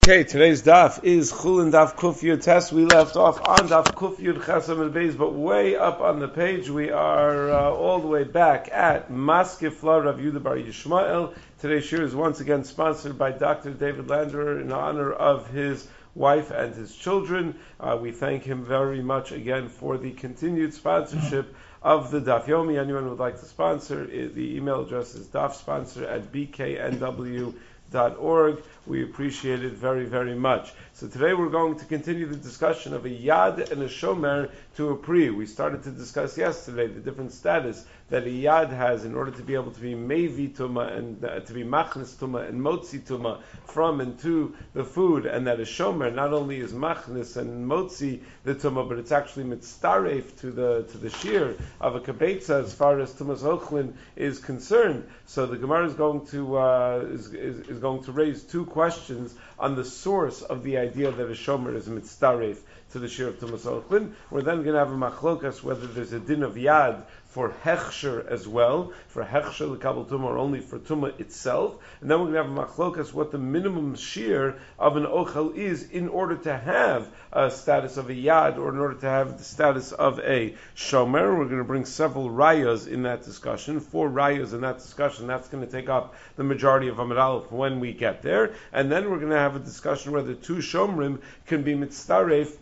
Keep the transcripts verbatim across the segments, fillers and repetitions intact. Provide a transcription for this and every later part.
Okay, today's daf is Chulin Daf Kuf Yud Tes. We left off on Daf Kuf Yud Chesam and Beis, but way up on the page we are uh, all the way back at Maskefla Rav Yehuda Bar Yishmael. Today's shir is once again sponsored by Doctor David Landerer in honor of his wife and his children. Uh, we thank him very much again for the continued sponsorship of the Daf Yomi. Anyone who would like to sponsor, the email address is dafsponsor at b k n w dot org. We appreciate it very, very much. So today we're going to continue the discussion of a yad and a shomer to a pri. We started to discuss yesterday the different status that a yad has in order to be able to be mevi tuma and uh, to be machnis tuma and motzi tuma from and to the food, and that a shomer not only is machnis and motzi the tuma, but it's actually mitzaref to the to the shear of a kabetza as far as tumas ochlin is concerned. So the Gemara is going to uh, is, is is going to raise two questions on the source of the idea that a shomer is mitzaref to the shear of tumas ochlin. We're then going to have a machlokas whether there's a din of yad for hechsher as well, for hechsher l'kabel tumah, or only for tumah itself. And then we're going to have a machlokas what the minimum shear of an ochel is in order to have a status of a yad, or in order to have the status of a shomer. We're going to bring several rayas in that discussion, four rayas in that discussion. That's going to take up the majority of Amud Aleph when we get there. And then we're going to have a discussion whether two shomrim can be mitzaref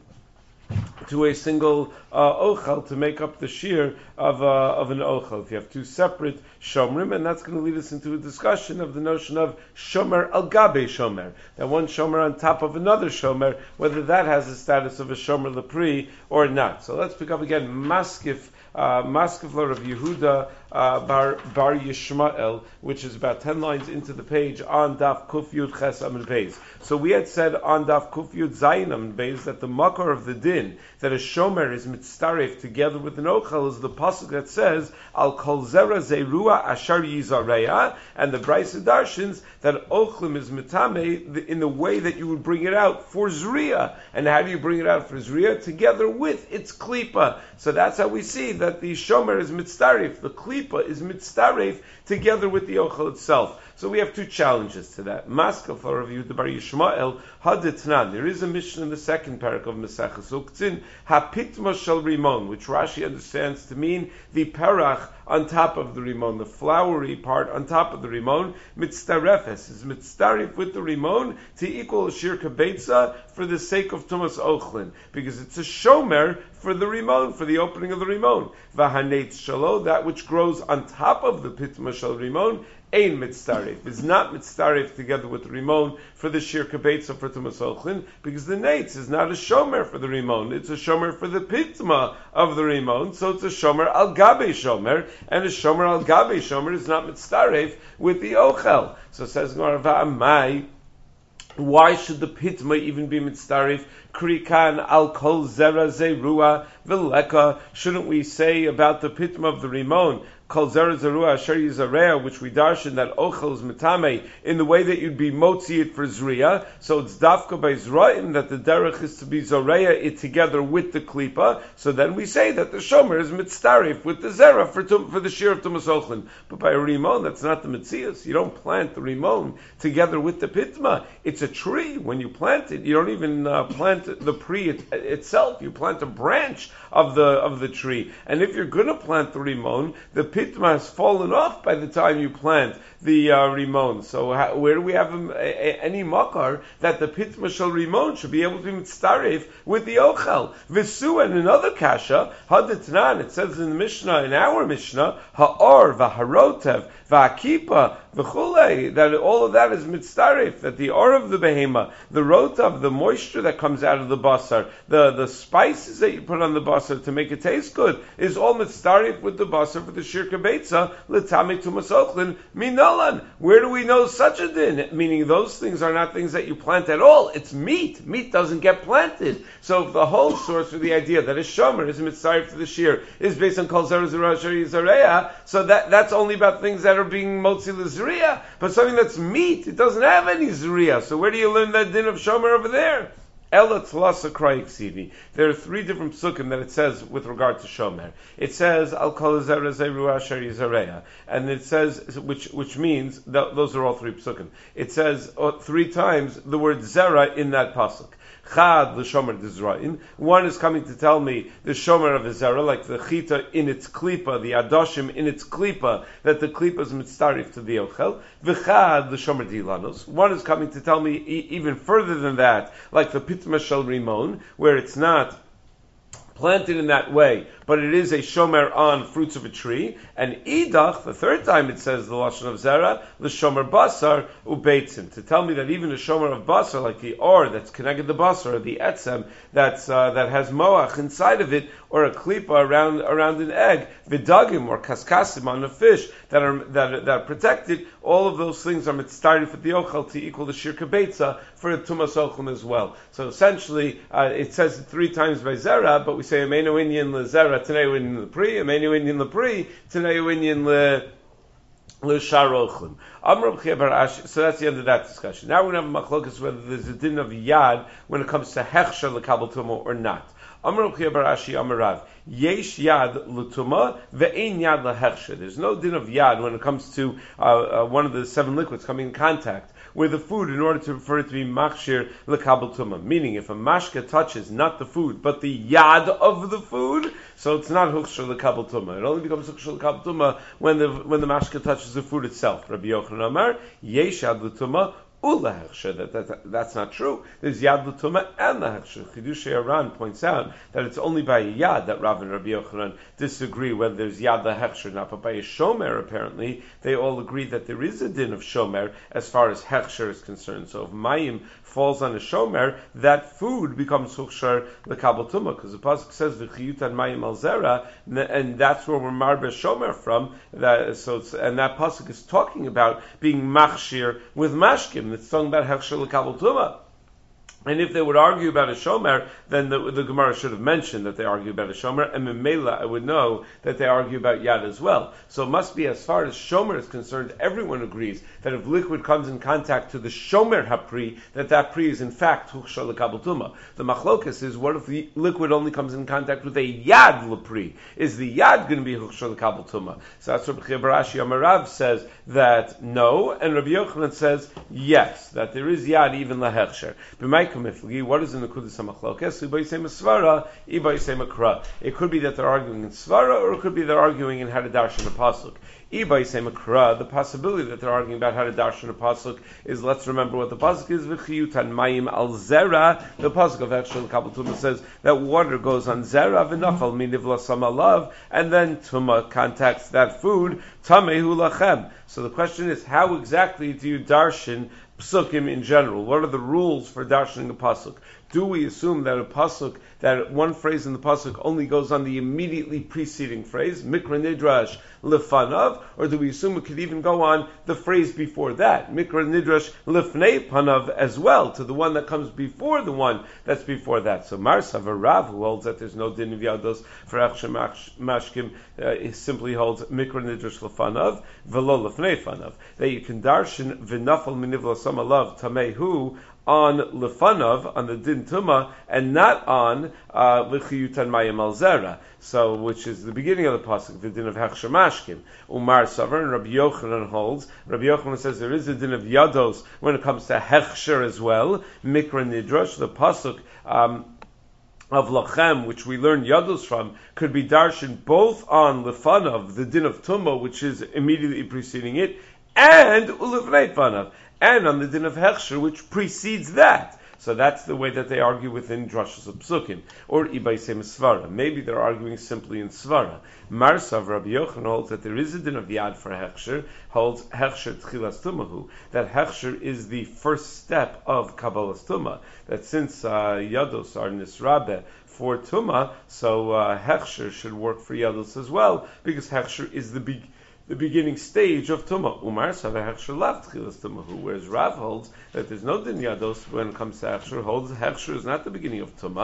to a single uh, ochel to make up the shear of uh, of an ochel. If you have two separate shomrim, and that's going to lead us into a discussion of the notion of shomer al gabe shomer, that one shomer on top of another shomer, whether that has the status of a shomer lepri or not. So let's pick up again Maskif. Uh, Maskefla of Yehuda uh, Bar, Bar Yishmael, which is about ten lines into the page on Daf Kuf Yud Ches Amud Beis. So we had said on Daf Kuf Yud Zayin Amud Beis that the makor of the din that a shomer is mitzaref together with an ochel is the pasuk that says Al Kol Zera Zerua Ashar Yizareya, and the Brisa darshins that ochlim is mitame in the way that you would bring it out for zriya. And how do you bring it out for zriya? Together with its klipa. So that's how we see that the shomer is mitzaref, the klipa is mitzaref together with the ochel itself. So we have two challenges to that. Maskefla of Yehuda Bar Yishmael haditnan. There is a mission in the second parak of Maseches Uktzin, hapitma shel rimon, which Rashi understands to mean the parach on top of the rimon, the flowery part on top of the rimon. Mitzarefes is mitzaref with the rimon to equal a shir kabetza for the sake of tumas ochlin, because it's a shomer for the rimon, for the opening of the rimon. Vahanetz shalo, that which grows on top of the pitma shel rimon, ein mitzaref, is not mitzaref together with the rimon for the shir kabetza for tumas ochlin, because the netz is not a shomer for the rimon, it's a shomer for the pitma of the rimon, so it's a shomer al gabe shomer, and a shomer al gabe shomer is not mitzaref with the ochel. So says Gemara, va'amai, why should the pitma even be mitzaref? Krikan al kol zera zerua v'leka. Shouldn't we say about the pitma of the rimon, kol zera zerua asher yizarea, which we darshan that ochel is mitame in the way that you'd be motzi it for zriya? So it's dafka by zra'im that the derech is to be zoreya it together with the klipa. So then we say that the shomer is mitzaref with the zera for tum, for the shear of tumas ochlin. But by a rimon, that's not the mitzias. You don't plant the rimon together with the pitma. It's a tree. When you plant it, you don't even uh, plant the pri it, itself. You plant a branch of the of the tree. And if you're going to plant the rimon, the pitma has fallen off by the time you plant the uh, rimon. So how, where do we have a, a, any makar that the pitma shel rimon should be able to be mitzaref with the ochel? Visu, and another kasha, haditnan, it says in the Mishnah, in our Mishnah, ha'or v'harotev v'akipa v'chulei, that all of that is mitzaref, that the or of the behema, the rotav, the moisture that comes out of the basar, the, the spices that you put on the basar to make it taste good, is all mitzaref with the basar for the shir kabetza, l'tamei tumas ochlin, minalan. Where do we know such a din? Meaning those things are not things that you plant at all. It's meat. Meat doesn't get planted. So if the whole source for the idea that a shomer is mitzaref to the shir is based on kol zera zera asher yizareya, so that, that's only about things that are being motzi l'zriya, but something that's meat, it doesn't have any zriya. So where do you learn that din of shomer over there? Ela tlasa krayik. There are three different psukim that it says with regard to shomer. It says al kol zera zeru asher yizareya, and it says which which means that those are all three psukim. It says uh, three times the word zera in that pasuk. Chad l'shomer d'Izraim. One is coming to tell me the shomer of Zera, like the chita in its klipa, the adoshim in its klipa, that the klipa is mitzarif to the ochel. V'chad l'shomer d'Ilanos. One is coming to tell me e- even further than that, like the pitma shel rimon, where it's not planted in that way, but it is a shomer on fruits of a tree. And idach, the third time it says the lashon of zera, the shomer basar ubeitzim, to tell me that even a shomer of basar, like the or that's connected the basar, or the etzem that's uh, that has moach inside of it, or a klipa around around an egg, vidagim or kaskasim on a fish that are that are, that are protected. All of those things are mitzvah for the ochel to equal the shirka beitza for the tumas ochel as well. So essentially, uh, it says it three times by zera, but we say Amenu Inyan le-zera, Tanei Inyan le-pri, Amenu Inyan le-pri, Tanei Inyan le- le-shar ochlim. Amr B'chia bar Ashi, so that's the end of that discussion. Now we're going to have a machlokas whether there's a din of yad when it comes to hechsher le-kabel tumah or not. Amr B'chia bar Ashi, Amr Rav, yesh yad l'tumah, ve'ein yad le-hechsher. There's no din of yad when it comes to uh, uh, one of the seven liquids coming in contact with the food in order to, for it to be machshir lekabel tumah. Meaning, if a mashka touches not the food, but the yad of the food, so it's not hukshir lekabel tumah. It only becomes hukshir lekabel tumah when the when the mashka touches the food itself. Rabbi Yochanan Amar, yesh yad l'tumah, ula hechsher. That, that, that's not true. There's yad l'tumah and the hechsher. Chidushei Aran points out that it's only by a yad that Rav and Rabbi Yochanan disagree whether there's yad the hechsher or not. But by a shomer, apparently, they all agree that there is a din of shomer as far as hechsher is concerned. So if mayim falls on a shomer, that food becomes hukshar lekabel tumah, because the pasuk says v'chiyutan mayim al zera, and that's where we're marbe shomer from. That so, it's, and that pasuk is talking about being machshir with mashkim. It's talking about hechsher lekabel tumah. And if they would argue about a shomer, then the, the Gemara should have mentioned that they argue about a shomer, and Memela I would know that they argue about yad as well. So it must be, as far as shomer is concerned, everyone agrees that if liquid comes in contact to the shomer hapri, that that pri is in fact hukshar lekabel tumah. The machlokas is, what if the liquid only comes in contact with a yad lepri? Is the yad going to be hukshar lekabel tumah? So that's what B'chia bar Ashi Amarav says that no, and Rabbi Yochanan says yes, that there is yad even lahechsher. What is in the Kudus HaMachlokes? It could be that they're arguing in Svara, or it could be they're arguing in how to darshan a pasuk. The possibility that they're arguing about how to darshan a pasuk is, let's remember what the pasuk is. V'chiyutan mayim al zera. The pasuk of Hechsher L'Kabel Tumah says that water goes on zera v'nafal miniv lasam alav, and then tumah contacts that food. Tamehu lachem. So the question is, how exactly do you darshan psukim in general? What are the rules for darshaning a pasuk? Do we assume that a pasuk, that one phrase in the pasuk only goes on the immediately preceding phrase, mikra nidrash lefanav, or do we assume it could even go on the phrase before that, mikra nidrash lefnei panav, as well, to the one that comes before the one that's before that? So Marsav, a Rav who holds that there's no din of yados for Hechsher Mashkim, uh, he simply holds mikra nidrash lefanav, velo lefnei panav, that you can darshan v'nafal miniv lasam alav tamehu on lefanav, on the din tuma, and not on l'chiyutan mayim al zera. So, which is the beginning of the pasuk, the din of hechsher mashkim. Umar Savar, and Rabbi Yochanan holds. Rabbi Yochanan says there is a din of yados when it comes to hechsher as well. Mikra nidrash, the pasuk um, of lachem, which we learn yados from, could be darshan both on lefanav, the din of tumah, which is immediately preceding it, and ulefnei panav, and on the din of hechsher, which precedes that. So that's the way that they argue within drashas of psukim, or ibaisem svara. Maybe they're arguing simply in svara. Marsav Rabbi Yochanan holds that there is a din of yad for hechsher, holds hechsher tchilas tumahu, that hechsher is the first step of kabbalas tumah. That since uh, yados are nisrabe for tumah, so uh, hechsher should work for yados as well, because hechsher is the big the beginning stage of Tumah. Umar Saveh Hechsher Lav Tchilas Tumahu, whereas Rav holds that there's no din yados when it comes to Hechsher, holds Hechsher is not the beginning of Tumah.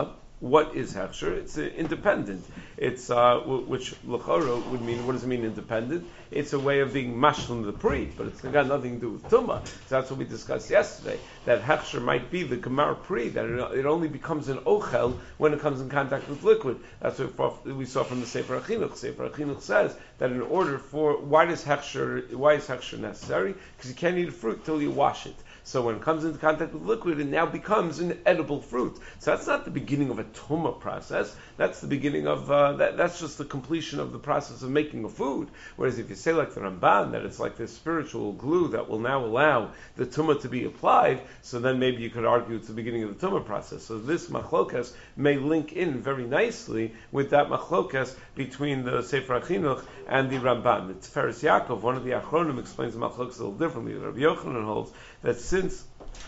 What is hechsher? It's uh, independent. It's uh, w- which l'chora would mean. What does it mean independent? It's a way of being mashlim the pri, but it's got nothing to do with tumah. So that's what we discussed yesterday. That hechsher might be the gemar pri, that it, it only becomes an ochel when it comes in contact with liquid. That's what we saw from the Sefer HaChinuch. Sefer HaChinuch says that in order for why does hechsher why is hechsher necessary? Because you can't eat a fruit till you wash it. So when it comes into contact with liquid, it now becomes an edible fruit. So that's not the beginning of a tumah process. That's the beginning of uh, that. That's just the completion of the process of making a food. Whereas if you say like the Ramban that it's like this spiritual glue that will now allow the tumah to be applied, so then maybe you could argue it's the beginning of the tumah process. So this machlokas may link in very nicely with that machlokas between the Sefer HaChinuch and the Ramban. The Tiferes Yaakov, one of the Achronim, explains the machlokas a little differently. Rabbi Yochanan holds that since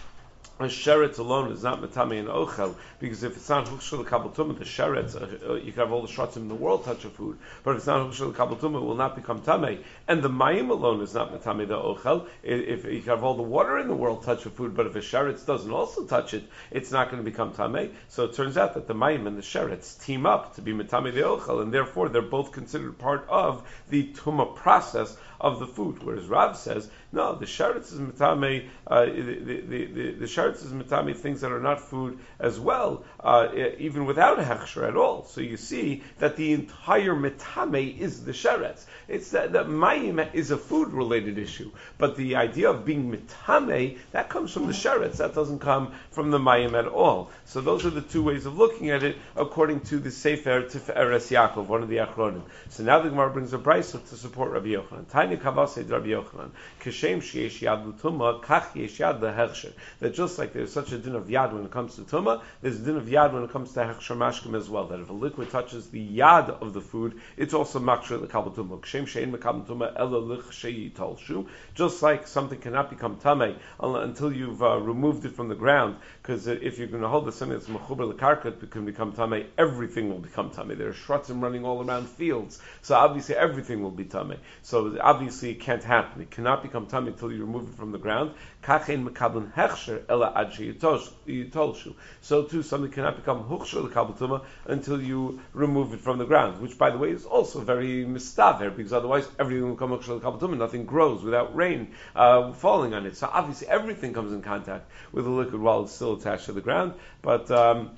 a sheretz alone is not metame and ochel, because if it's not hukshel kabel tumah, the sheretz, uh, uh, you can have all the shrotzim in the world touch a food, but if it's not hukshel kabel tumah, it will not become tamei. And the mayim alone is not metame the ochel. If, if you can have all the water in the world touch a food, but if a sheretz doesn't also touch it, it's not going to become tamei. So it turns out that the mayim and the sheretz team up to be metame the ochel, and therefore they're both considered part of the tumah process of the food. Whereas Rav says, no, the sheretz is metame, uh, the, the, the, the sheretz is metame things that are not food as well, uh, even without a hechsher at all. So you see that the entire metame is the sheretz. It's that, that mayim is a food-related issue, but the idea of being metame, that comes from the sheretz, that doesn't come from the mayim at all. So those are the two ways of looking at it, according to the Sefer Tiferes Yaakov, one of the Achronim. So now the Gemara brings a brayso to support Rabbi Yochanan. Tanya Kavasei Rabbi Yochanan, Kashem sheyesh yad l'tumah, kach yesh yad l'hechsher. That just like there's such a din of yad when it comes to tumah, there's a din of yad when it comes to hechsher mashkim as well. That if a liquid touches the yad of the food, it's also makshir l'kabel tumah. Kashem she'en mekabel tumah ela l'chshei yitalshu. Just like something cannot become tamei until you've uh, removed it from the ground, because if you're going to hold the something that's mechuber l'karka, it can become tamei. Everything will become tamei. There are shrotzim running all around fields, so obviously everything will be tamei. So obviously it can't happen. It cannot become tamei until you remove it from the ground. Kachein mekabel hechsher ela ad sheyitolshu. So too, something cannot become huchsher l'kabel tumah until you remove it from the ground, which, by the way, is also very mistaver, because otherwise everything will become huchsher l'kabel tumah. Nothing grows without rain uh, falling on it. So obviously everything comes in contact with the liquid while it's still attached to the ground. But um,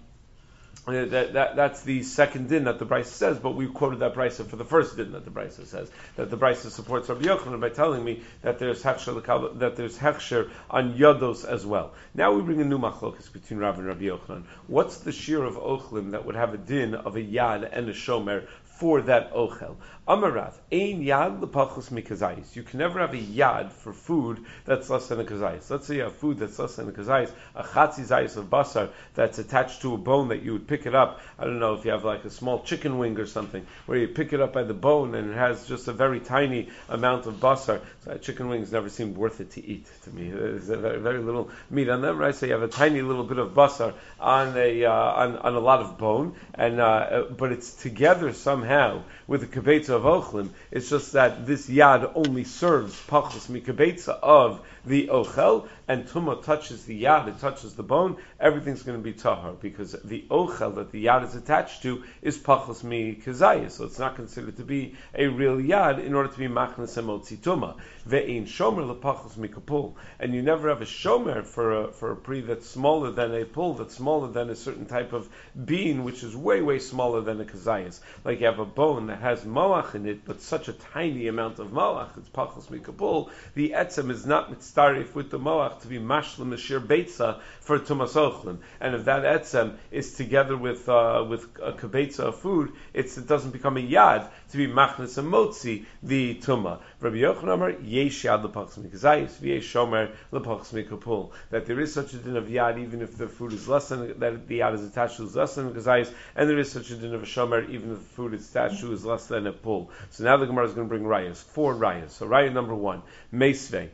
That, that, that's the second din that the Brisa says, but we quoted that Brisa for the first din that the Brisa says. That the Brisa supports Rabbi Yochanan by telling me that there's hechsher, that there's hechsher on yodos as well. Now we bring a new machlokas between Rav and Rabbi Yochanan. What's the shear of ochlim that would have a din of a yad and a shomer for that ochel? Amarav, ein yad lepachos mikazayis. You can never have a yad for food that's less than a kazayis. Let's say you have food that's less than a kazayis, a chatzi zayis of basar that's attached to a bone that you would pick it up. I don't know if you have like a small chicken wing or something where you pick it up by the bone and it has just a very tiny amount of basar. So chicken wings never seemed worth it to eat to me. There's a very, very little meat on them, right? So you have a tiny little bit of basar on a uh, on, on a lot of bone, and uh, but it's together somehow with the kibetza of ochlim. It's just that this yad only serves pachos mikibetza of the ochel, and tumah touches the yad, it touches the bone, everything's going to be tahar, because the ochel that the yad is attached to is pachos mikazayis, so it's not considered to be a real yad in order to be machnas emotzi tumah. Ve'ein shomer lepachos mikapul, and you never have a shomer for a, for a pri that's smaller than a pul, that's smaller than a certain type of bean, which is way, way smaller than a kazayis. Like you have a bone that has moach in it, but such a tiny amount of moach, it's pachos mikapul, the etzem is not mitzdarif with the moach to be mashlim mashir beitza for tumas ochlim. And if that etzem is together with uh, with a kabetza of food, it's, it doesn't become a yad to be machnas and motzi the tumah. Rabbi Yochanan Amar yesh yad lepachos mikazayis v'yesh shomer lepachos mikapul. That there is such a din of yad even if the food is less than, that the yad is attached to is less than kazayis, and there is such a din of a shomer even if the food is attached to is less than a pul. So now the Gemara is going to bring rayas, four rayas. So raya number one, meisvei.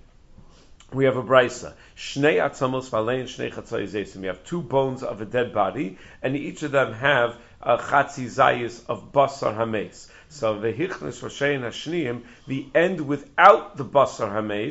We have a brisa. Shnei atzamos v'alein shnei chatzai zeisim. We have two bones of a dead body, and each of them have a chatzi zayis of basar hames. So the hichnes roshein hashniim, the end without the basar hames,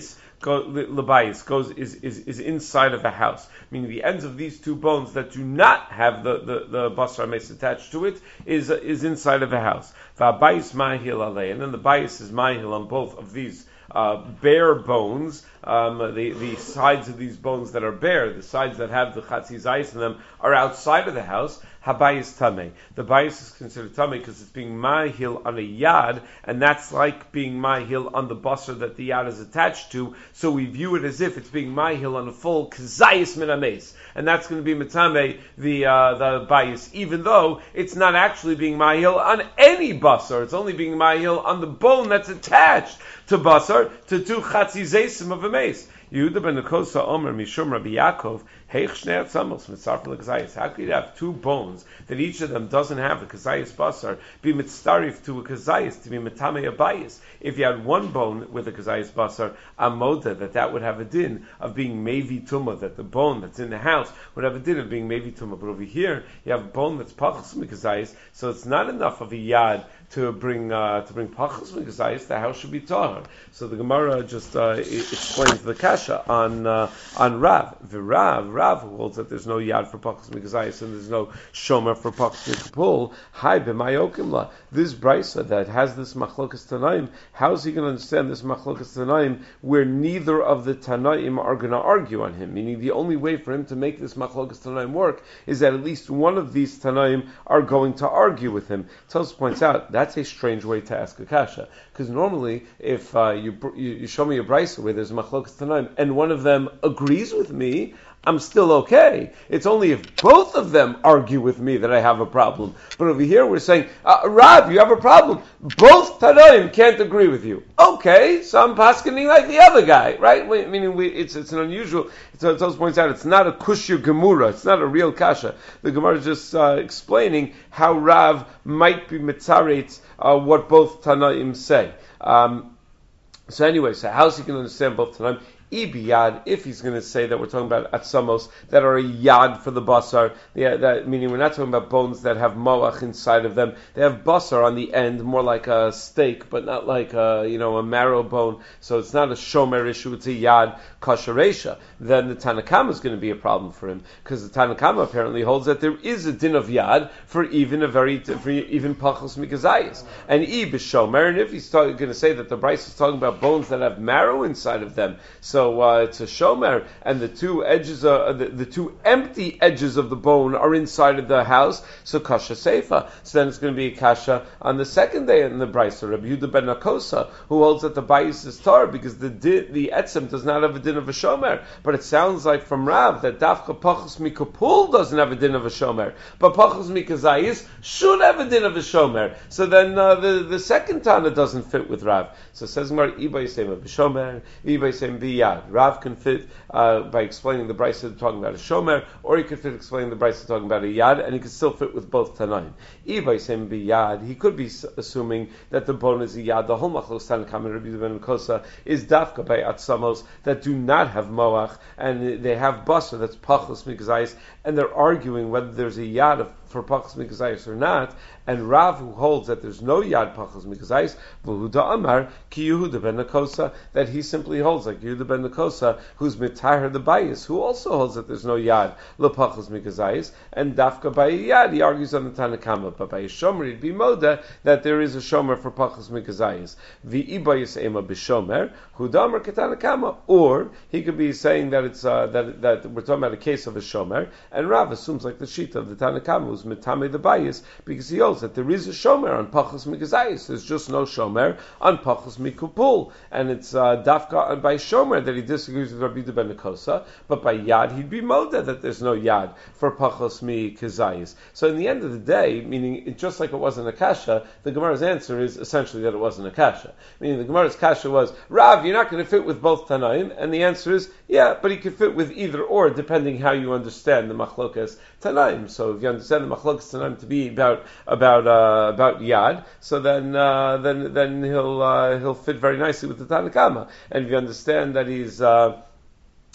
go, lebayis goes is, is is inside of a house, meaning the ends of these two bones that do not have the the, the basar mace attached to it is is inside of a house. Va'bayis mahil alei, and then the bayis is mahil on both of these uh, bare bones. Um, the the sides of these bones that are bare, the sides that have the chatzizayis in them, are outside of the house. Habayis tamei. The bayis is considered tamei because it's being mahil on a yad, and that's like being mahil on the basar that the yad is attached to. So we view it as if it's being mahil on a full kazayis min hameis, and that's going to be metamei the uh, the bayis, even though it's not actually being mahil on any basar. It's only being mahil on the bone that's attached to basar, to two chatzizayim of a mace. Yehuda ben Nekosa Omer Mishum Rabbi Yaakov Heich Shnei Atzamos Mitzaref L'Kazayis. How could you have two bones that each of them doesn't have a Kazayis basar be mitzarif to a Kazayis to be Metame Abayis? If you had one bone with a Kazayis basar, Amoda, that that would have a din of being Mevi Tumah, that the bone that's in the house would have a din of being Mevi Tumah. But over here you have a bone that's Pachos Mikazayis, so it's not enough of a yad to bring uh, to bring Pachos Mikazayis. The house should be tahar. So the Gemara just uh, explains the kasha on uh, on Rav. The Rav, Rav who holds that there's no yad for Pachos Mikazayis and there's no shomer for Pachos Mikapul. Hi b'mayokimla. This brisa that has this machlokas tanaim, how is he going to understand this machlokas tanaim where neither of the tanaim are going to argue on him? Meaning the only way for him to make this machlokas tanaim work is that at least one of these tanaim are going to argue with him. Tosfos points out that's a strange way to ask a kasha, because normally if uh, you, you you show me a brisa where there's machlokas tanaim and one of them agrees with me, I'm still okay. It's only if both of them argue with me that I have a problem. But over here we're saying, uh, Rav, you have a problem. Both Tanoim can't agree with you. Okay, so I'm paskening like the other guy, right? We, meaning we, it's it's an unusual, so Tosfos points out, it's not a kushya gemura, it's not a real kasha. The Gemara is just uh, explaining how Rav might be mitzaret uh, what both Tanoim say. Um, so anyway, so how's he going to understand both Tanoim? Ibiyad, if he's going to say that we're talking about atzamos that are a yad for the basar, yeah, that meaning we're not talking about bones that have moach inside of them. They have basar on the end, more like a steak, but not like a you know a marrow bone. So it's not a shomer issue; it's a yad kasharesha. Then the Tanakama is going to be a problem for him because the Tanakama apparently holds that there is a din of yad for even a very for even pachos mikazayis and ib shomer. And if he's going to say that the Bryce is talking about bones that have marrow inside of them, so So uh, it's a shomer, and the two edges, uh, the, the two empty edges of the bone are inside of the house. So kasha seifa. So then it's going to be a kasha on the second day in the brisa. Rabbi Yehuda ben Nekosa, who holds that the bayis is tar because the di- the etzem does not have a din of a shomer. But it sounds like from Rav that dafka pachos mikapul doesn't have a din of a shomer, but pachos mikazayis should have a din of a shomer. So then uh, the the second tana doesn't fit with Rav. So it says Gemara ibay sema b'shomer, ibay sema b'yad. Rav can fit uh, by explaining the brisa talking about a shomer, or he could fit explaining the brisa talking about a yad, and he could still fit with both tanaim. Ibay same be yad, he could be assuming that the bone is a yad. The whole machlos Tanakama Rabbi Yehuda ben Nekosa is dafka by atzamos that do not have moach, and they have basar that's pachos mikazayis, and they're arguing whether there's a yad of, for pachos mikazayis or not. And Rav, who holds that there's no yad pachos mikazayis, v'huda amar ki Yehuda ben Nekosa, that he simply holds like Yehuda ben Nekosa, who's mitahar the bayis, who also holds that there's no yad lepachos mikazayis, and dafka by yad he argues on the Tanakama, but by a shomer he'd be moda that there is a shomer for pachos mikazayis. V'ibayis ema b'shomer huda amar ketanakama, or he could be saying that it's uh, that that we're talking about a case of a shomer, and Rav assumes like the shita of the Tanakama, who's mitame the bayis, because he holds that there is a shomer on pachos mikazayis. There's just no shomer on pachos mikupul, and it's uh, dafka by shomer that he disagrees with Rabbi Yehuda ben Nekosa, but by yad he'd be moda that there's no yad for pachos mikazayis. So in the end of the day, meaning it, just like it wasn't a kasha, the Gemara's answer is essentially that it wasn't a kasha. Meaning the Gemara's kasha was, Rav, you're not going to fit with both tanaim, and the answer is, yeah, but he could fit with either or, depending how you understand the machlokas tanaim. So if you understand the machlokas tanaim to be about about uh, about yad, so then uh, then then he'll uh, he'll fit very nicely with the Tanakama. And if you understand that he's uh,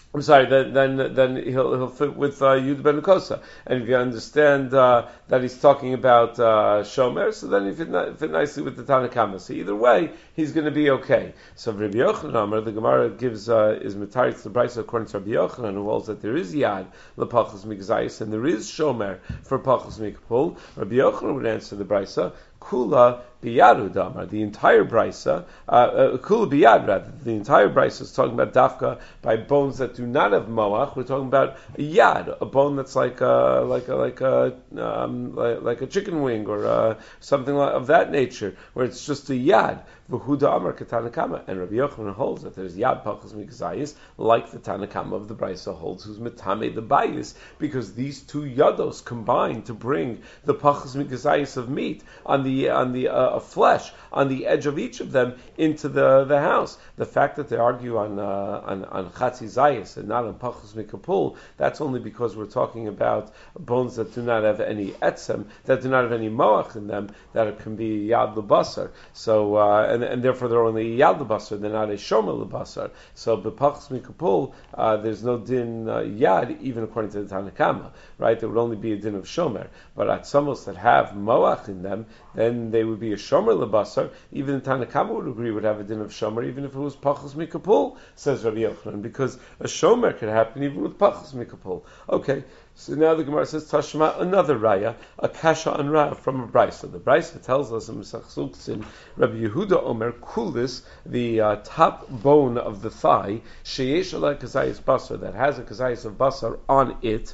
I'm sorry. Then, then, then he'll he'll fit with uh, Yud ben Kosa. And if you understand uh, that he's talking about uh, Shomer, so then he fit, fit nicely with the Tanakama. So either way, he's going to be okay. So Rabbi Yochanan, the Gemara gives uh, is mitaris the Brisa according to Rabbi Yochanan, who holds that there is Yad lepachos mikzayis and there is Shomer for pachos mikpul. Rabbi Yochanan would answer the Brisa Kula biyadu damar. The entire brisa, uh, uh, kula biyad rather. The entire brisa is talking about dafka by bones that do not have moach. We're talking about a yad, a bone that's like a, like a, like a um, like, like a chicken wing or uh, something like, of that nature, where it's just a yad. V'huda amar katanakama, and Rabbi Yochanan holds that there's yad pachos mikzayis, like the Tanakama of the brisa holds, who's metame the bayis, because these two yados combine to bring the pachos mikzayis of meat on the on the uh, of flesh on the edge of each of them into the, the house. The fact that they argue on uh, on on chatzi zayis and not on pachos mikapul, that's only because we're talking about bones that do not have any etzem, that do not have any moach in them, that it can be yad lebasar. So uh, and, and therefore they're only yad lebasar, they're not a shomer lebasar. So b'pachos mikapul, uh, there's no din uh, yad even according to the Tanakama, right? There would only be a din of shomer. But at atzamos that have moach in them, then they would be a shomer lebasar. Even the Tanakama would agree would have a din of shomer, even if it was pachos mikapul, says Rabbi Yochanan, because a shomer could happen even with pachos mikapul. Okay, so now the Gemara says Tashma, another raya, a kasha and raya from a brisa. The brisa tells us in Mesach Suktzin, Rabbi Yehuda Omer kulis, the uh, top bone of the thigh, sheyesh ala kazayis basar, that has a kazayis of basar on it.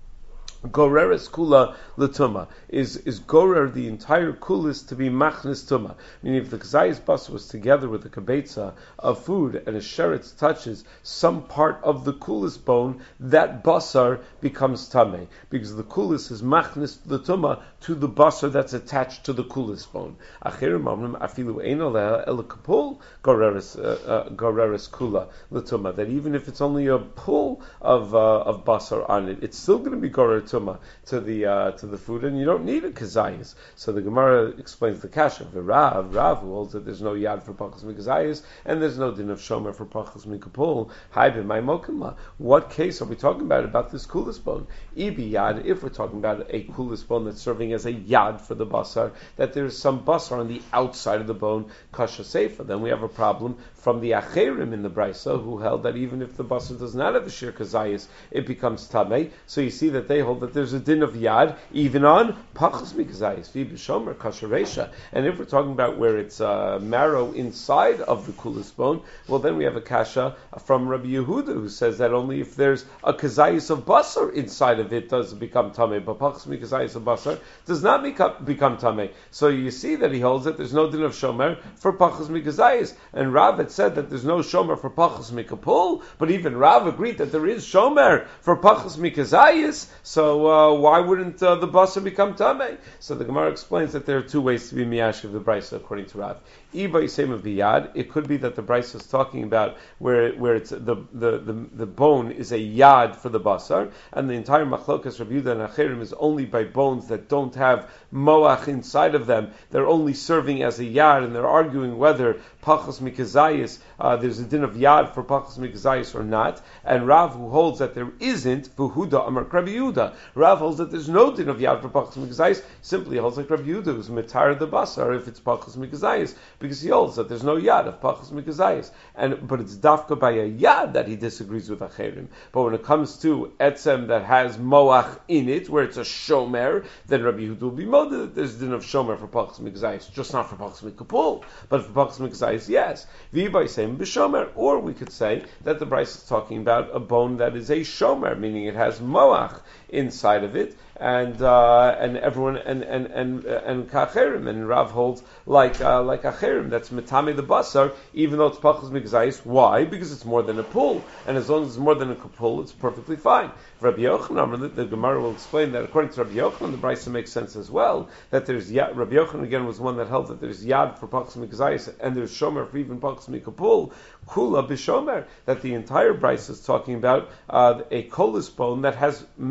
Goreres kula l'tuma is is gorer the entire kulis to be machnis tuma. Meaning, if the kazayis basar was together with the kabetza of food and a sheretz touches some part of the kulis bone, that basar becomes tameh, because the kulis is machnis l'tuma to the basar that's attached to the kulis bone. Achirim amrim afilu ein aleh el kapul goreres goreres kula l'tuma. That even if it's only a pull of uh, of basar on it, it's still going to be gorer tuma to the uh, to the food, and you don't need a kazayis. So the Gemara explains the kasha. The Rav, Rav holds that there's no yad for pachos mikazayis, and there's no din of shomer for pachos mikapul. Haibe my mokama. What case are we talking about about this kulis bone? Ibi yad. If we're talking about a kulis bone that's serving as a yad for the basar, that there's some basar on the outside of the bone, kasha seifa. Then we have a problem from the acherim in the brisa, who held that even if the basar does not have a shir kazayis, it becomes tamei. So you see that they hold that there's a din of yad even on pachos mikazayis, vi b'shomer kasharesha. And if we're talking about where it's uh, marrow inside of the kulis bone, well then we have a kasha from Rabbi Yehuda, who says that only if there's a kazayis of basar inside of it does it become tamei, but pachos mikazayis of basar does not become, become tamei. So you see that he holds that there's no din of shomer for pachos mikazayis, and Rav had said that there's no shomer for pachos mikapul, but even Rav agreed that there is shomer for pachos mikazayis. So So uh, why wouldn't uh, the basar become tamei? So the Gemara explains that there are two ways to be miyash of the brisa according to Rav. Iba yisem of biyad. It could be that the brisa is talking about where where it's the the, the the bone is a yad for the basar, and the entire machlokas Rabbi Yehuda and Acherim is only by bones that don't have moach inside of them. They're only serving as a yad, and they're arguing whether pachos mikazayis uh, there's a din of yad for pachos mikazayis or not. And Rav, who holds that there isn't, v'huda amar Rabbi Yehuda. Rav holds that there's no din of yad for pachos mikazayis. Simply holds like Rabbi Yehuda, who's mitar the basar if it's pachos mikazayis, because he holds that there's no yad of pachos mikazayis. And but it's dafka by a yad that he disagrees with Acherim. But when it comes to etzem that has moach in it, where it's a shomer, then Rabbi Yehuda will be moda that there's din of shomer for pachos mikazayis, just not for pachos mikapul, but for pachos mikazayis, yes. V'ibay saying b'shomer, or we could say that the Bryce is talking about a bone that is a shomer, meaning it has moach inside of it, and uh, and everyone and and and and kacherim, and Rav holds like uh, like acherim, that's metame the basar, even though it's pachos mikzayis. Why? Because it's more than a pull, and as long as it's more than a pull, it's perfectly fine. Rabbi Yochanan, the, the Gemara will explain that according to Rabbi Yochanan, the Brisa makes sense as well. That there's yad. Rabbi Yochanan again was one that held that there's yad for pachos mikzayis, and there's shomer for even pachos mikapul. Kula b'shomer, that the entire Brisa is talking about uh, a kolis bone that has marrow inside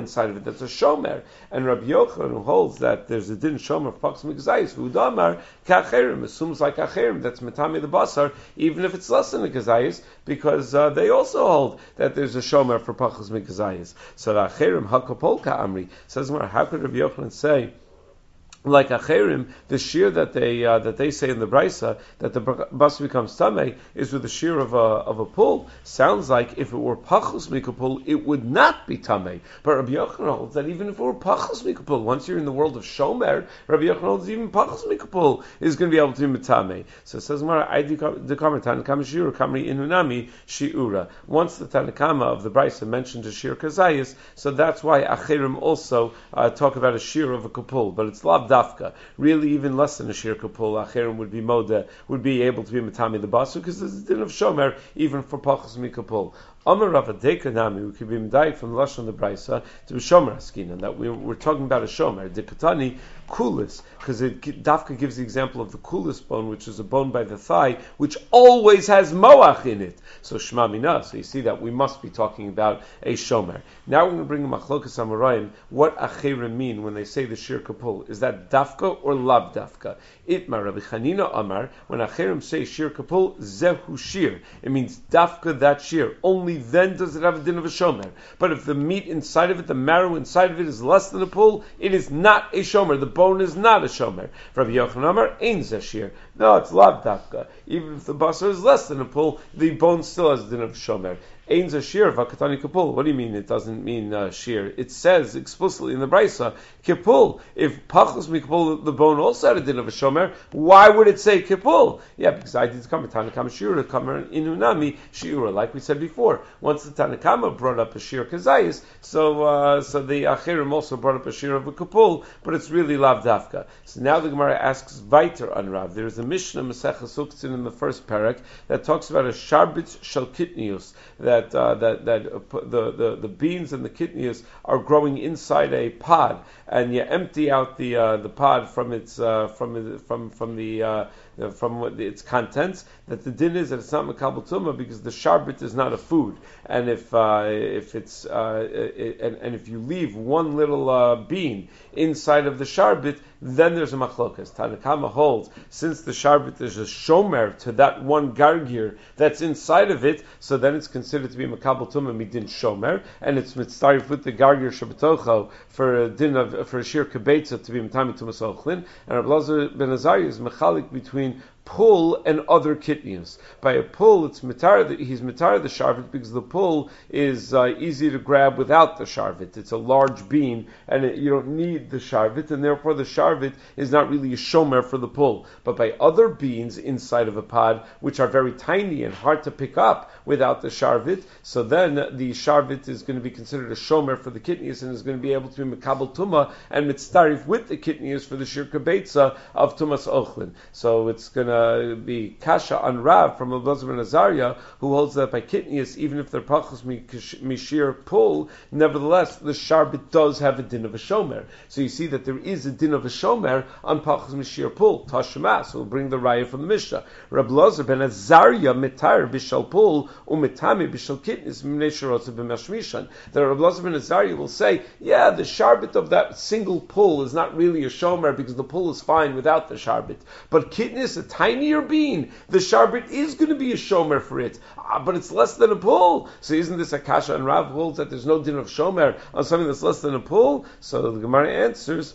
inside of it that's a shomer. And Rabbi Yochanan, who holds that there's a din shomer for pachas mikazayis, v'udamar ka'acherim, assumes like acherim, that's metami the basar, even if it's less than a kazayis, because uh, they also hold that there's a shomer for pachas mikazayis. So the acherim hakapol ka'amri says, how could Rabbi Yochanan say, like acherim, the shear that they uh, that they say in the brisa that the basar becomes tamei is with the shear of a of a pull? Sounds like if it were pachus mikapul, it would not be tamei. But Rabbi Yochanan holds that even if it were pachus mikapul, once you're in the world of shomer, Rabbi Yochanan holds even pachus mikapul is going to be able to be tamei. So it says, "Mara I dekamer tanakama shiur kamri inunami shiura." Once the tanakama of the brisa mentioned a shear kazayis, so that's why acherim also uh, talk about a shear of a kapul, but it's lav dafka. Really, even less than a shir kapul, acherim would be moda, would be able to be matami the basu, because there's a din of shomer even for pachas mikapul. Amar Rav Adeka Nami, we could be medayik from the lashon the brisa to be shomer askinan, that we're, we're talking about a shomer dekatani kulis, because it dafka gives the example of the kulis bone, which is a bone by the thigh, which always has moach in it. So shma mina. So you see that we must be talking about a shomer. Now we're going to bring a machlokas amarayim. What acherim mean when they say the shir kapul? Is that dafka or lav dafka? Itmar Rabbi Chanina Amar, when acherim say shir kapul, zehu shir, it means dafka that shir. Only then does it have a din of a shomer. But if the meat inside of it, the marrow inside of it is less than a pull, it is not a shomer. The bone is not a shomer. Rabbi Yochanan Amar, ein zeh. No, it's lav dafka. Even if the basar is less than a pull, the bone still has a din of shomer. Ein zeh shir v'katani kapul. What do you mean it doesn't mean uh, shir? It says explicitly in the brisa, kipul. If pachus mikapul, the bone also had a din of a shomer, why would it say kipul? Yeah, because I did come Tanakama shira, come inunami shiura. Like we said before, once the Tanakama brought up a shir kazayis, so uh, so the achirim also brought up a shir of a kapul, but it's really lav dafka. So now the Gemara asks weiter on Rav. There is a Mishnah Maseches Uktzin in the first parak that talks about a sharbit shel kitnius, that That, uh, that that uh, the, the the beans and the kidneys are growing inside a pod, and you empty out the uh, the pod from its uh, from from from the uh, from what the, its contents. That the din is that it's not makabel tumah because the sharbit is not a food, and if uh, if it's uh, it, and, and if you leave one little uh, bean inside of the sharbit, then there's a machlokas. Tanakama holds since the sharbit is a shomer to that one gargir that's inside of it, so then it's considered to be makabel tumah midin shomer, and it's mitzarif with the gargir shabatocho for a din of for a shir kibetza to be mitami tumas ochlin, and Rabbi Lazar ben Azariah is mechalik between pull and other kitnius. By a pull, it's mitar. He's mitar the sharvit because the pull is uh, easy to grab without the sharvit. It's a large bean, and it, you don't need the sharvit, and therefore the sharvit is not really a shomer for the pull. But by other beans inside of a pod, which are very tiny and hard to pick up without the sharvit, so then the sharvit is going to be considered a shomer for the kitnius, and is going to be able to be mekabel tumah and mitzarif with the kitnius for the shir kabetza of tumas ochlin. So it's going to Uh, be kasha on Rav from Elazar ben Azariah, who holds that by kitnius, even if they're pachus mishir pull, nevertheless the sharbit does have a din of a shomer. So you see that there is a din of a shomer on pachus mishir pull. Tashema. So we'll bring the raya from the Mishnah. Rabbi Elazar ben Azariah mitar bishal pull umitami bishal kitnius mnei shirotza b'mashmishan. That Rabbi Elazar ben Azariah will say, yeah, the sharbit of that single pull is not really a shomer because the pull is fine without the sharbit, but kitnius, a tinier bean, the sharbit is going to be a shomer for it, uh, but it's less than a pull. So isn't this a kasha? And Rav holds that there's no din of shomer on something that's less than a pull. So the Gemara answers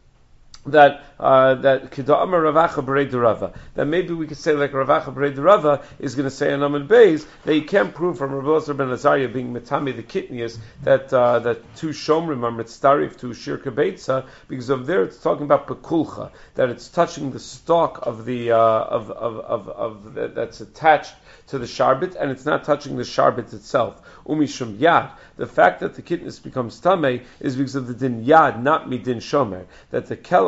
that uh, that Kida'amar Ravacha B'rei Derava, that maybe we could say like Ravacha B'rei Derava is going to say in Amud Beis that you can't prove from Rabbi Elazar ben Azariah being Metami the Kitnius that uh, that two Shomrim are Mitzarif to Shir Kabetza, because of there it's talking about Pekulcha, that it's touching the stalk of the uh, of, of, of, of of that's attached to the sharbit, and it's not touching the sharbit itself. Umishum yad, the fact that the kitnus becomes tamei is because of the din yad, not midin shomer. That the kela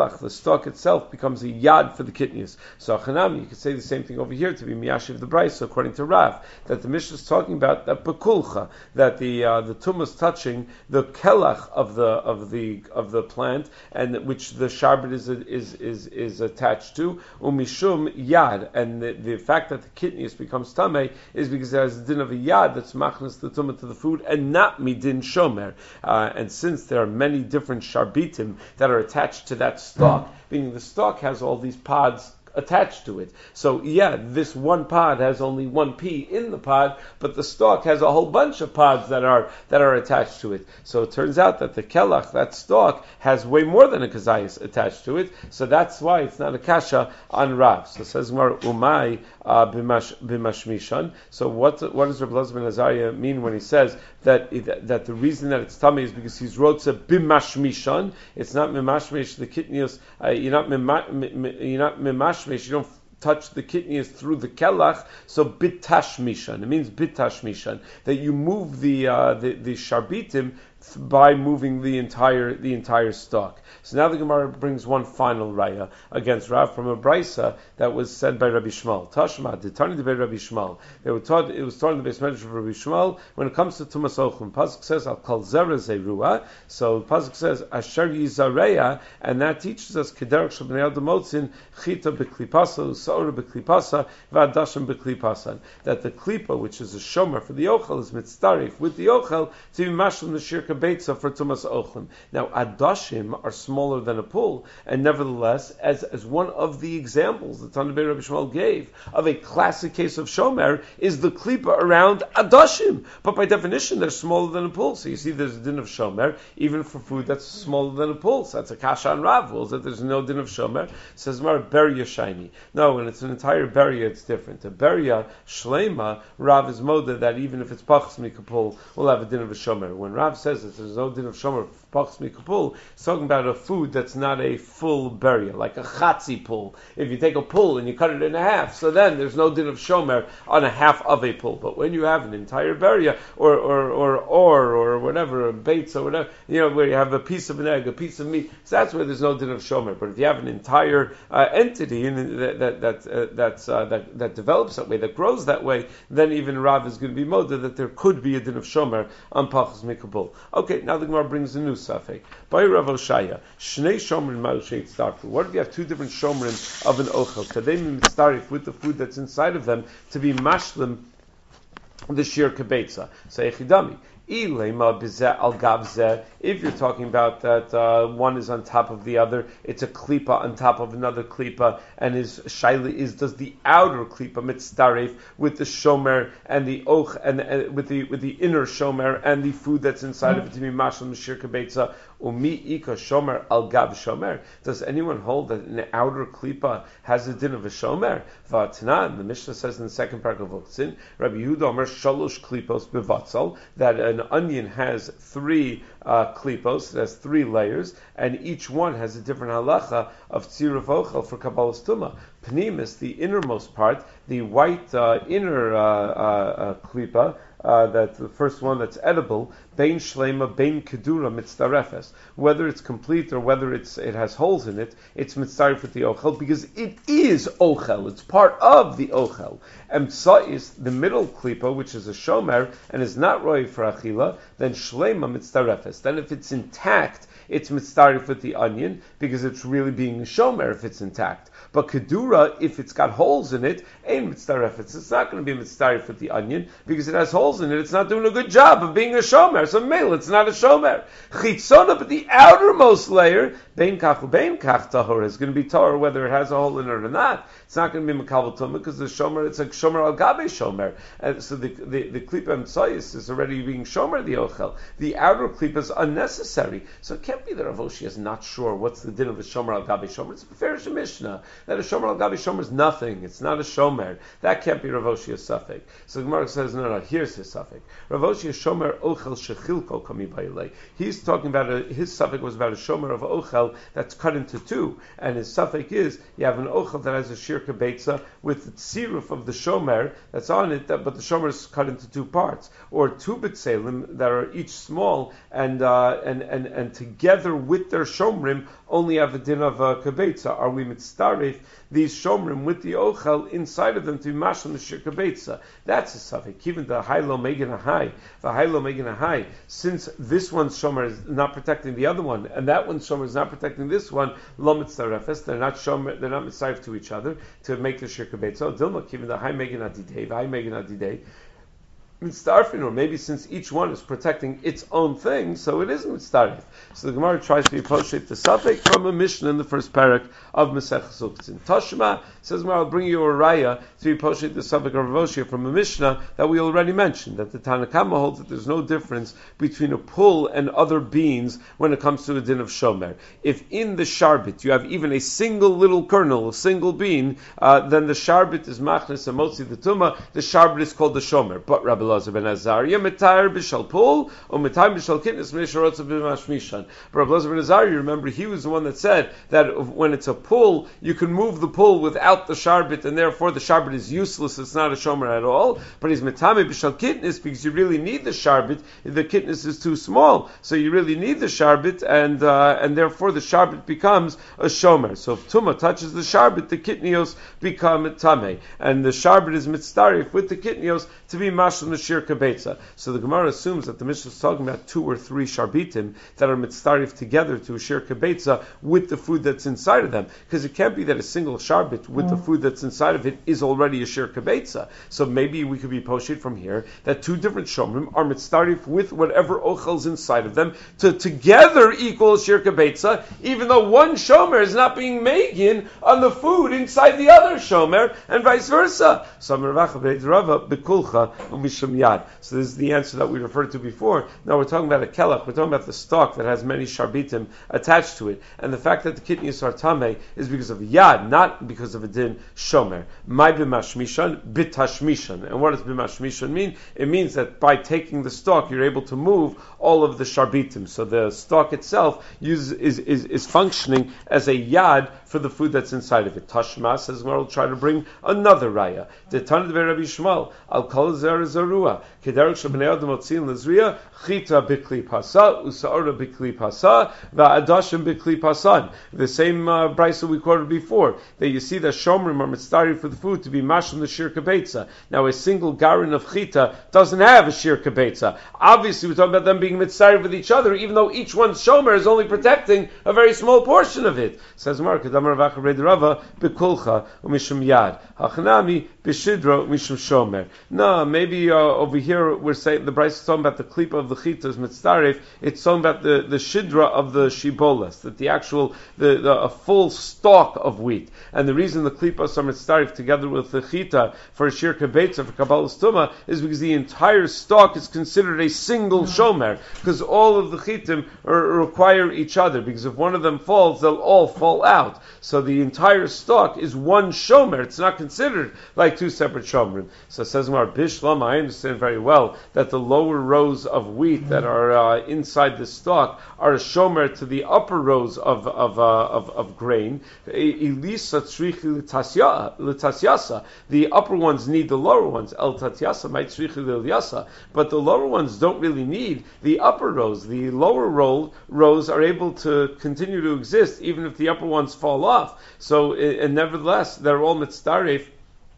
kelach, the stalk itself, becomes a yad for the kidneys. So Chanami, you could say the same thing over here to be miyashiv the brayso, according to Rav, that the Mishnah is talking about that bekulcha, that the uh, the tum is touching the kelach of the of the of the plant, and which the sharbat is is is is attached to umishum yad, and the, the fact that the kidneys becomes tamei is because it has a din of a yad that's machnas the tumah to the food, and not midin shomer. Uh, and since there are many different sharbitim that are attached to that stalk, meaning the stalk has all these pods attached to it. So yeah, this one pod has only one pea in the pod, but the stalk has a whole bunch of pods that are that are attached to it. So it turns out that the kelach, that stalk, has way more than a kazayis attached to it. So that's why it's not a kasha on Rav. So it says more umay uh, b'mashmishan. So what what does Rabbi Elazar ben Azariah mean when he says that that the reason that it's tummy is because he's rotza b'mashmishan? It's not mimashmish the kidneys. Uh, you're not mimashmish. You're not mimashmish. You don't touch the kidneys through the kelach, so bitashmishan. It means bitashmishan, that you move the uh, the, the sharbitim by moving the entire the entire stalk. So now the Gemara brings one final raya against Rav from a brisa that was said by Rabbi Shmuel. Tashma, the Tani by Rabbi Shmuel. They were taught. It was taught in the base medrash of Rabbi Shmuel when it comes to tumas ochum. Pasuk says al kol zera zerua. So Pasuk says asher yizareya, and that teaches us kederach shabnei adomotzin chita beklipasa usaora beklipasa v'adashim beklipasa. That the klipa, which is a shomer for the ochel, is mitzdarif with the ochel to be mashlim the shirka beitza for tumas ochlim. Now adashim are smaller than a pool, and nevertheless, as as one of the examples that Tana Rabbi Shmuel gave of a classic case of shomer is the klipa around adashim. But by definition, they're smaller than a pool. So you see, there's a din of shomer even for food that's smaller than a pool. So that's a kasha on Rav rules that there's no din of shomer. It says mar beria shiny. No, when it's an entire beria, it's different. A beria shlema, Rav is moda that even if it's pachs mikapul, we'll have a din of a shomer. When Rav says that there's no din of shomer pachs mikapul, it's talking about a food that's not a full beria, like a chatzi pull. If you take a pull and you cut it in half, so then there's no din of shomer on a half of a pull. But when you have an entire beria, or or or or or whatever, a baits or whatever, you know, where you have a piece of an egg, a piece of meat, so that's where there's no din of shomer. But if you have an entire uh, entity in, that that that uh, that's, uh, that that develops that way, that grows that way, then even Rav is going to be moda that there could be a din of shomer on pachas mikabul. Okay, now the Gemara brings a new safek. By Rav Oshaya, Shnei Shomrim Ma'ushay Tzdarfu. What if you have two different Shomrim of an Ochel? Kadei Mitzdarif with the food that's inside of them to be mashlim the Shir Kabetza. Say Echidami. If you're talking about that uh, one is on top of the other, it's a klipa on top of another klipa, and his shaila is does the outer klipa mitzdaref with the shomer and the och and uh, with the with the inner shomer and the food that's inside of it to be mashal mishir kabetza umi ika shomer al gav shomer. Does anyone hold that an outer klipa has a din of a shomer? V'atanan, the Mishnah says in the second paragraph of Voktzin, Rabbi Yehuda Omer shalosh klipos bevatzal, that an onion has three uh, klipos, it has three layers, and each one has a different halacha of tziruf ochel for kabbalas tumah. Pnimis, the innermost part, the white uh, inner uh, uh, uh, klipa, uh, that the first one that's edible, bein shlema, bein kedura mitzdarefes. Whether it's complete or whether it's it has holes in it, it's mitzdaref with the ochel because it is ochel. It's part of the ochel. Emtsa'is, the middle klipa, which is a shomer and is not roy for achila, then shlema mitzdarefes. Then if it's intact, it's mitzdaref with the onion because it's really being a shomer if it's intact. But kedura, if it's got holes in it, ain't mitzdarefes. It's not going to be mitzdaref with the onion because it has holes in it. It's not doing a good job of being a shomer. So male, it's not a shomer. Chitzona, but the outermost layer, bein kach bein kach tahor, is going to be tahor whether it has a hole in it or not. It's not going to be mekabel tumah because the shomer, it's a shomer al gabe shomer. And so the the, the klipa emtsayis is already being shomer the ochel. The outer klipa is unnecessary. So it can't be that Rav Oshia is not sure what's the din of a shomer al gabe shomer. It's a fairish mishnah that a shomer al gabe shomer is nothing. It's not a shomer. That can't be Rav Oshia's suffix. So the Gemara says, no, no, here's his suffix. Rav Oshia shomer ochel shechilko kami ba'ilei. He's talking about a, his suffix was about a shomer of ochel ochel that's cut into two, and his suffix is you have an ochel that has a shir kibetza with the tziruf of the shomer that's on it, but the shomer is cut into two parts, or two bitzelim that are each small and uh, and and and together with their shomrim only have a din of a kibetza. Are we mitzdarif these shomrim with the ochel inside of them to be mashal the shir kibetza? That's a suffix. Even the high lo megan a high, the high lo megan a high. Since this one's shomer is not protecting the other one, and that one's shomer is not protecting this one, lo mitzdarefes. They're not shomer. They're not mitzdarif to each other to make the shir kibetza. Dilma even the high megan adidei, the high megan adidei. Mitzdarfin, or maybe since each one is protecting its own thing, so it is mitzdarif. So the Gemara tries to appropriate the suffix from a Mishnah in the first parak of Masechah Suktzin. Tashma says, Gemara, I'll bring you a raya to appropriate the suffix of Rav Oshia from a Mishnah that we already mentioned, that the Tanakama holds that there's no difference between a pull and other beans when it comes to a din of shomer. If in the sharbit you have even a single little kernel, a single bean, uh, then the sharbit is machnes and motzi the tuma, the sharbit is called the shomer. But Rabbi Elazar ben Azariah mitayr b'shal pul or mitayr b'shal kitnis meisharotz b'mashmishan. But Rabbi Elazar ben Azariah, remember, he was the one that said that when it's a pull, you can move the pull without the sharbit, and therefore the sharbit is useless. It's not a shomer at all. But he's mitayr b'shal kitnis because you really need the sharbit. The kitnis is too small, so you really need the sharbit, and uh, and therefore the sharbit becomes a shomer. So if tuma touches the sharbit, the kitnios become tameh, and the sharbit is mitzdarif with the kitnios to be mashal Shir Kabetza. So the Gemara assumes that the Mishnah is talking about two or three sharbitim that are mitzdarif together to a Shir Kabetza with the food that's inside of them. Because it can't be that a single sharbit with mm. the food that's inside of it is already a Shir Kabetza. So maybe we could be poshet from here that two different shomrim are mitzdarif with whatever ochel's inside of them to together equal Shir Kabetza, even though one shomer is not being megan on the food inside the other shomer, and vice versa. So Yad. So this is the answer that we referred to before. Now we're talking about a kelach. We're talking about the stalk that has many sharbitim attached to it, and the fact that the kidneys are tameh is because of yad, not because of a din shomer. My b'mashmishan bitashmishan. And what does b'mashmishan mean? It means that by taking the stalk, you're able to move all of the sharbitim. So the stalk itself uses, is, is is functioning as a yad for the food that's inside of it. Tashma says we'll try to bring another raya. The Tanit Rabbi Shmuel al kol zer zarua kederek shebnei adam motzin lezriya chita bikli pasa usaora bikli pasa va'adashim bikli pasan. The same uh, brisa we quoted before, that you see that shomrim are mitzdarif for the food to be mashal the shir kabetza. Now a single garin of chita doesn't have a shir kabetza. Obviously we're talking about them being mitzdarif with each other, even though each one's shomer is only protecting a very small portion of it. Says Mark, Kedamar Rava Red Rava bekulcha umishum yad hachnami b'shidro mishum shomer. No, maybe uh, over here we're saying the Bryce is talking about the klipa of the chita is mitzdarif. It's talking about the, the shidra of the shibolas, that the actual the, the a full stalk of wheat. And the reason the klipas are mitzdarif together with the chita for a shir kabetza for kabbalas tuma is because the entire stalk is considered a single shomer, because all of the chitim are, require each other. Because if one of them falls, they'll all fall out. So the entire stalk is one shomer. It's not considered like two separate shomerim. So it says Mar Bishlam, I understand very well that the lower rows of wheat that are uh, inside the stalk are a shomer to the upper rows of of uh, of, of grain. Elisa tzrichi l'tasyasa. The upper ones need the lower ones. El tatyasa might tzrichi l'elyasa. But the lower ones don't really need the upper rows. The lower row, rows are able to continue to exist even if the upper ones fall off. So, and nevertheless, they're all mitzdarif,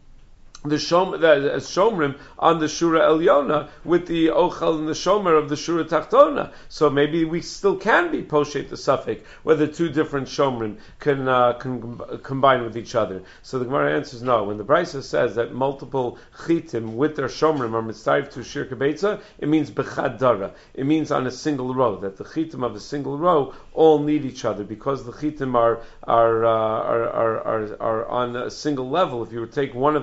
the shom, the shomrim on the shura elyona with the ochel and the shomer of the shura tachtona. So maybe we still can be poshet the suffix where the two different shomrim can, uh, can combine with each other. So the Gemara answers no. When the Brisa says that multiple chitim with their shomrim are mitzdarif to shir kabetza, it means bechadara. It means on a single row, that the chitim of a single row all need each other because the chitim are are, uh, are are are are on a single level. If you would take one of them out,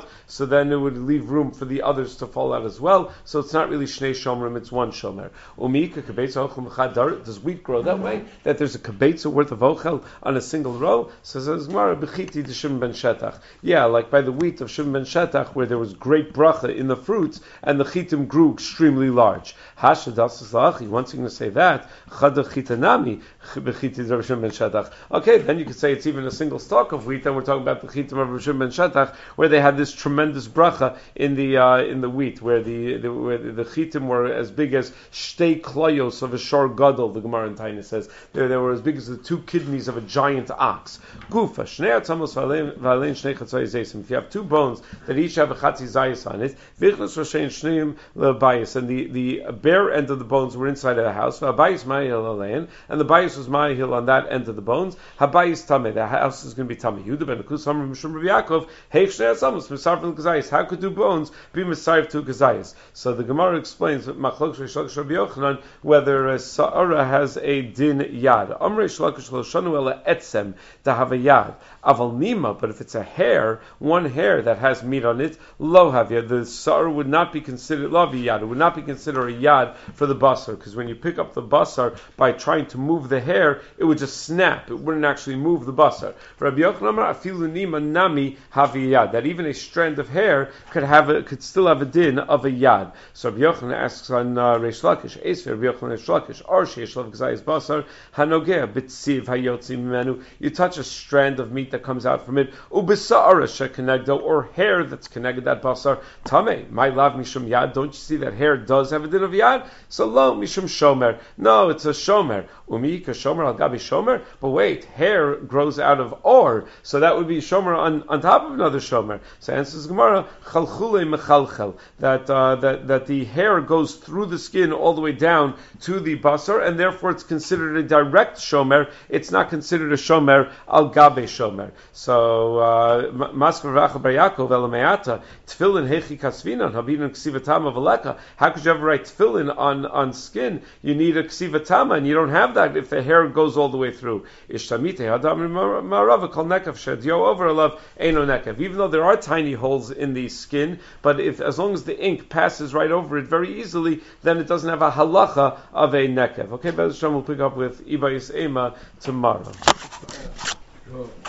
out, so then it would leave room for the others to fall out as well. So it's not really shnei shomrim, it's one shomer. Umika kabetza ochel mechad. Does wheat grow that way? That there's a kabetza worth of ochel on a single row? So says Gemara, bechiti de Shimon ben Shetach. Yeah, like by the wheat of Shimon ben Shetach, where there was great bracha in the fruits, and the chitim grew extremely large. Hasha das lachi. Once you're going to say that, chada chitanami bechiti de Shimon ben Shetach. Okay, then you could say it's even a single stalk of wheat. Then we're talking about the chitim of Shimon ben Shetach, where they had this tremendous bracha in the uh, in the wheat, where the, the where the chitim were as big as shtei klayos of a shor gadol. The Gemara in Taina says they, they were as big as the two kidneys of a giant ox. Gufa shnei atzamos v'alein shnei chatzai zeisim. If you have two bones that each have a chatzi zayis on it, vichnas roshein shneim lebayis, and the the bare end of the bones were inside of the house. V'abayis ma'ihil alein, and the bayis was ma'ihil on that end of the bones. Habayis tameh, the house is going to be tameh. Yudah ben Akus Amar Mishum Rabbi Yaakov, heich shnei atzamos misarf l'gazayis. How could two bones be misarf to gazayis? So the Gemara explains that machlok shlokish Rabbi Yochanan whether a sa'ara has a din yad. Amrei shlokish lo shanu ela etzem to have a yad. Aval nima, but if it's a hair, one hair that has meat on it, lo havya, the sa'ara would not be considered lo yad. It would not be considered a yad for the basar, because when you pick up the basar by trying to move the hair, it would just snap. It wouldn't actually move the basar. For Rabbi Yochanan, afilu nima nami havi yad, that even a strand of hair could have a, could still have a din of a yad. So Rabbi Yochanan asks on uh, Reish Lakish, Esver Rabbi Yochanan Reish Lakish, or sheish lav gzayis basar hanogeh b'tziv hayotzi mimenu. You touch a strand of meat that comes out from it, ubisa'ara shekenegdo, or hair that's connected that basar tameh. My lav mishum yad. Don't you see that hair does have a din of yad? So lo mishum shomer. No, it's a shomer. Umika shomer al gabi shomer. But wait, hair grows out of or, so that would be shomer on, on top of another shomer. So answers Gemara, chalchule mechalchel, that uh, that that the hair goes through the skin all the way down to the basar, and therefore it's considered a direct shomer. It's not considered a shomer al gabe shomer. So maskar racha bar Yaakov elameata tefillin hechi kasvinan habinin ksivatama v'leka. How could you ever write tefillin on on skin? You need a ksivatama, and you don't have that if the hair goes all the way through. Ishtamite hadam marava kol nekav shedio over alav eno nekav. Even though there are tiny holes in the skin, but if as long as the ink passes right over it very easily, then it doesn't have a halacha of a nekev. Okay, Bez Hashem, we'll pick up with Ibayis Ema tomorrow.